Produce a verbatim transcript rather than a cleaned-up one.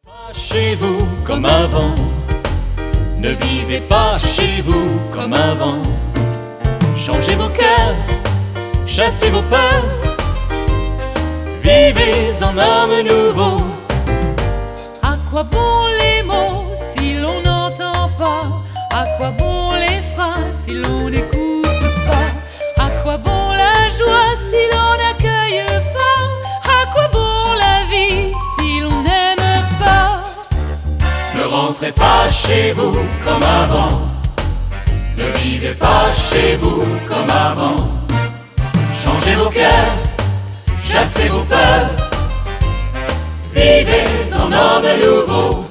Pas chez vous comme avant, ne vivez pas chez vous comme avant. Changez vos cœurs, chassez vos peurs, vivez en homme nouveau. À quoi bon les mots si l'on n'entend pas? À quoi bon les phrases si l'on n'écoute pas? À quoi bon la joie si l'on n'accueille pas? À quoi bon la vie si l'on n'aime pas? Ne rentrez pas chez vous comme avant, ne vivez pas chez vous comme avant. Changez vos cœurs, chassez vos peurs, vivez en homme nouveau.